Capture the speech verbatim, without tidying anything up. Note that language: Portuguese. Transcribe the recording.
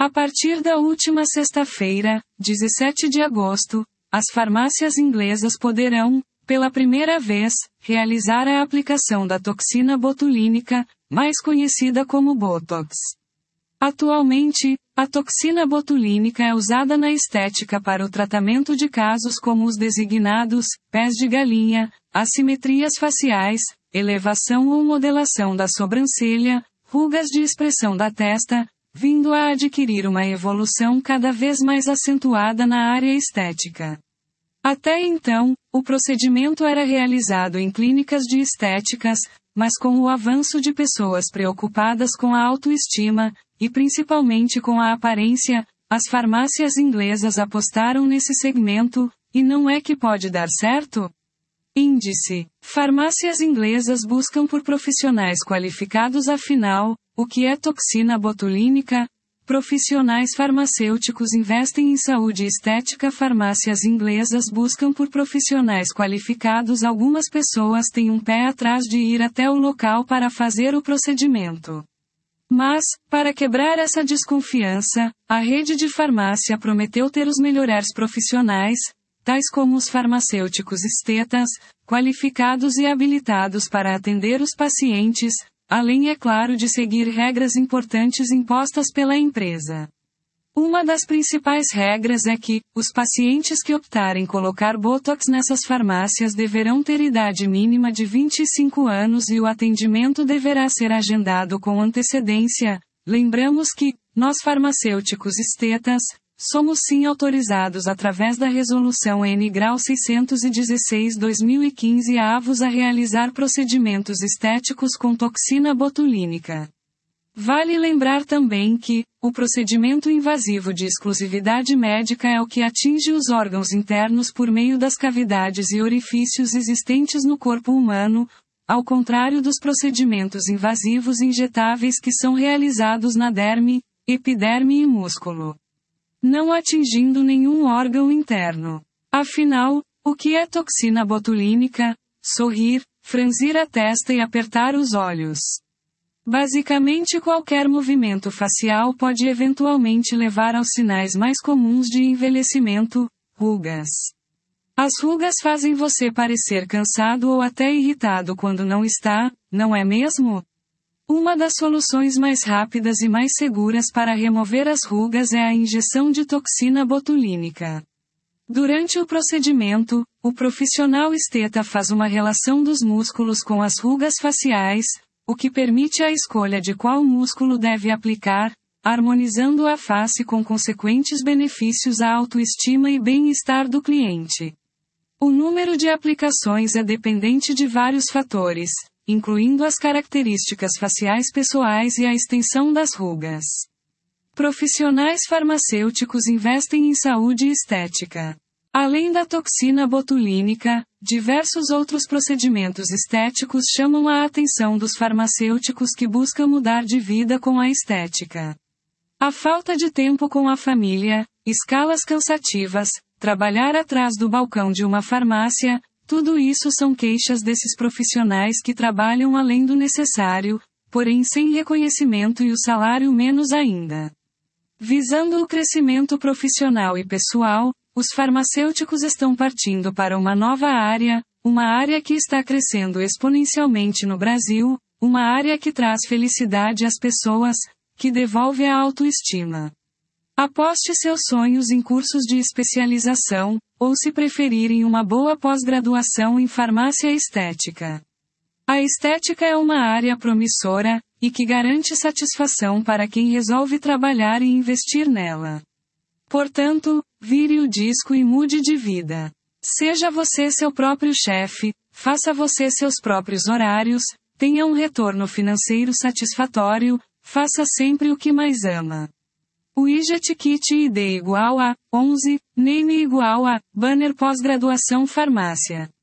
A partir da última sexta-feira, dezessete de agosto, as farmácias inglesas poderão, pela primeira vez, realizar a aplicação da toxina botulínica, mais conhecida como Botox. Atualmente, a toxina botulínica é usada na estética para o tratamento de casos como os designados pés de galinha, assimetrias faciais, elevação ou modelação da sobrancelha, rugas de expressão da testa, vindo a adquirir uma evolução cada vez mais acentuada na área estética. Até então, o procedimento era realizado em clínicas de estéticas, mas com o avanço de pessoas preocupadas com a autoestima, e principalmente com a aparência, as farmácias inglesas apostaram nesse segmento, e não é que pode dar certo? Índice: farmácias inglesas buscam por profissionais qualificados. Afinal, o que é toxina botulínica? Profissionais farmacêuticos investem em saúde estética. Farmácias inglesas buscam por profissionais qualificados. Algumas pessoas têm um pé atrás de ir até o local para fazer o procedimento. Mas, para quebrar essa desconfiança, a rede de farmácia prometeu ter os melhores profissionais, tais como os farmacêuticos estetas, qualificados e habilitados para atender os pacientes, além, é claro, de seguir regras importantes impostas pela empresa. Uma das principais regras é que, os pacientes que optarem colocar Botox nessas farmácias deverão ter idade mínima de vinte e cinco anos e o atendimento deverá ser agendado com antecedência. Lembramos que, nós farmacêuticos estetas, somos sim autorizados através da Resolução N grau seiscentos e dezesseis barra dois mil e quinze avos a realizar procedimentos estéticos com toxina botulínica. Vale lembrar também que, o procedimento invasivo de exclusividade médica é o que atinge os órgãos internos por meio das cavidades e orifícios existentes no corpo humano, ao contrário dos procedimentos invasivos injetáveis que são realizados na derme, epiderme e músculo, não atingindo nenhum órgão interno. Afinal, o que é toxina botulínica? Sorrir, franzir a testa e apertar os olhos. Basicamente, qualquer movimento facial pode eventualmente levar aos sinais mais comuns de envelhecimento: rugas. As rugas fazem você parecer cansado ou até irritado quando não está, não é mesmo? Uma das soluções mais rápidas e mais seguras para remover as rugas é a injeção de toxina botulínica. Durante o procedimento, o profissional esteta faz uma relação dos músculos com as rugas faciais, o que permite a escolha de qual músculo deve aplicar, harmonizando a face com consequentes benefícios à autoestima e bem-estar do cliente. O número de aplicações é dependente de vários fatores, incluindo as características faciais pessoais e a extensão das rugas. Profissionais farmacêuticos investem em saúde estética. Além da toxina botulínica, diversos outros procedimentos estéticos chamam a atenção dos farmacêuticos que buscam mudar de vida com a estética. A falta de tempo com a família, escalas cansativas, trabalhar atrás do balcão de uma farmácia, tudo isso são queixas desses profissionais que trabalham além do necessário, porém sem reconhecimento e o salário menos ainda. Visando o crescimento profissional e pessoal, os farmacêuticos estão partindo para uma nova área, uma área que está crescendo exponencialmente no Brasil, uma área que traz felicidade às pessoas, que devolve a autoestima. Aposte seus sonhos em cursos de especialização, ou se preferirem uma boa pós-graduação em farmácia estética. A estética é uma área promissora, e que garante satisfação para quem resolve trabalhar e investir nela. Portanto, vire o disco e mude de vida. Seja você seu próprio chefe, faça você seus próprios horários, tenha um retorno financeiro satisfatório, faça sempre o que mais ama. Widget Kit I D igual a onze, Name igual a banner pós-graduação farmácia.